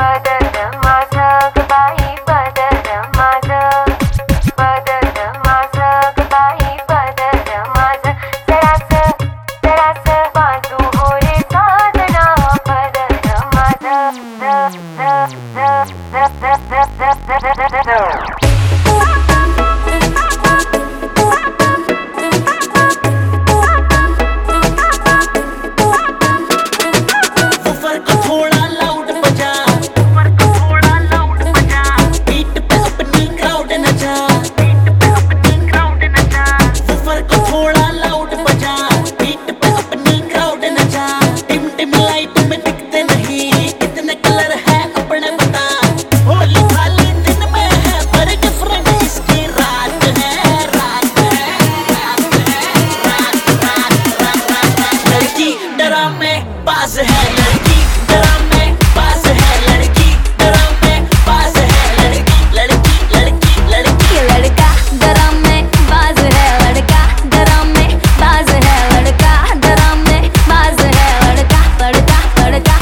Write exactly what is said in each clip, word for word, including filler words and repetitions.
पास है लड़की ड्रामे पास है लड़की ड्रामे पास है लड़की लड़की लड़की लड़की लड़का ड्रामे बाज है लड़का ड्रामे बाज है लड़का ड्रामे बाज है लड़का लड़का लड़का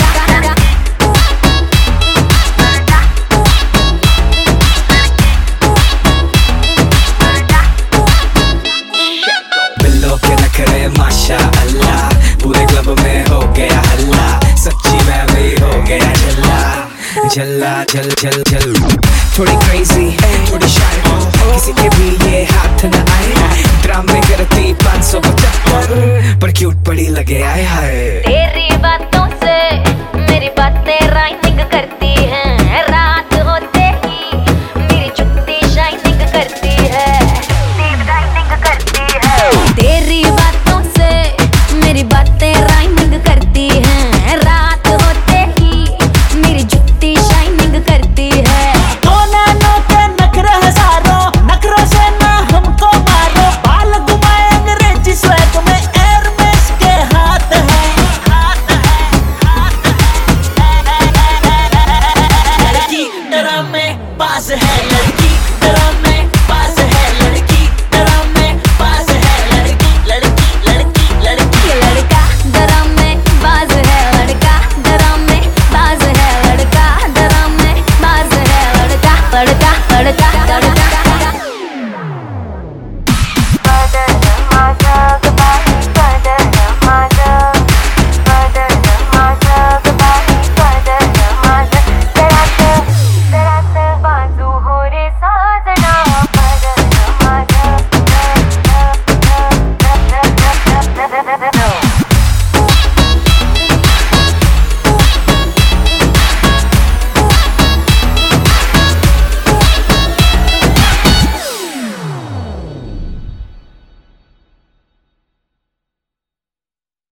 बिल्लो के नखरे माशा अल्लाह पूरे क्लब में हो गया हल्ला सच्ची मैं भी हो गया झल्ला झल्ला झल झल झल थोड़ी क्रेजी थोड़ी शाय हो किसी के भी ये हाथ न आए ड्रामे करती पाँच सौ पचहत्तर पर क्यूट बड़ी लगे आए हाय तेरी बातों से